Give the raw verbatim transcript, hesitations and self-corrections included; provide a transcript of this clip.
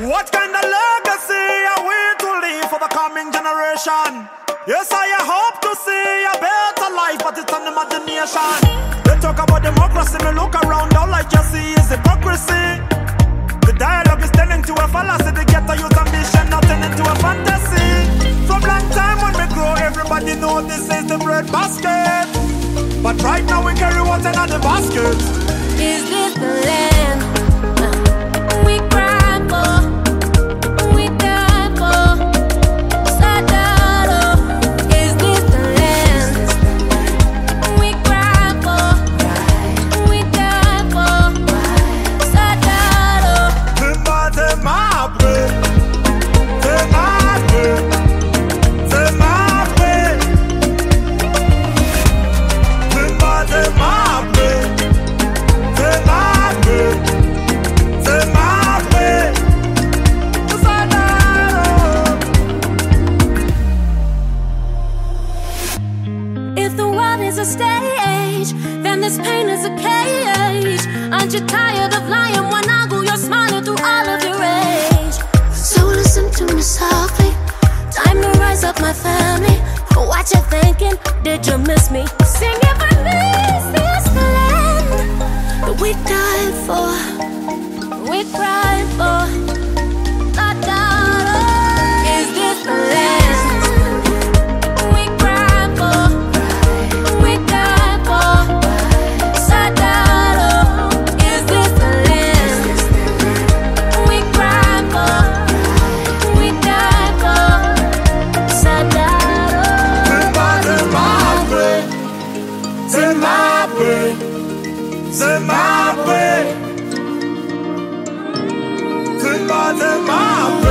What kind of legacy are we to leave for the coming generation? Yes, I hope to see a better life, but it's an imagination. They talk about democracy, me look around, all I just see is hypocrisy. The dialogue is turning to a fallacy, the ghetto youth ambition not turning to a fantasy. From long time when we grow, everybody know this is the bread basket. But right now we carry what's in the basket. Is this the land we cry for? We die for? Sadado. Is this the land we cry for? We die for? Sadado. Tema, tema, bre. Tema, bre. Tema, bre. Tema, tema, bre. Tema, bre. Tema, bre. Sadado. If the world is a stage, then this pain is a cage. Aren't you tired of lying one angle? You're smiling through all of your rage. So listen to me softly. Time to rise up, my family. What you thinking? Did you miss me? Sing it for me. Is this the land that we died for? We cried for. Da, da, da. Is this the land we cried for? We died for. Sadado. Is this the land we cried for? We died for. Sadado. Zimbabwe, Zimbabwe, Zimbabwe, Zimbabwe.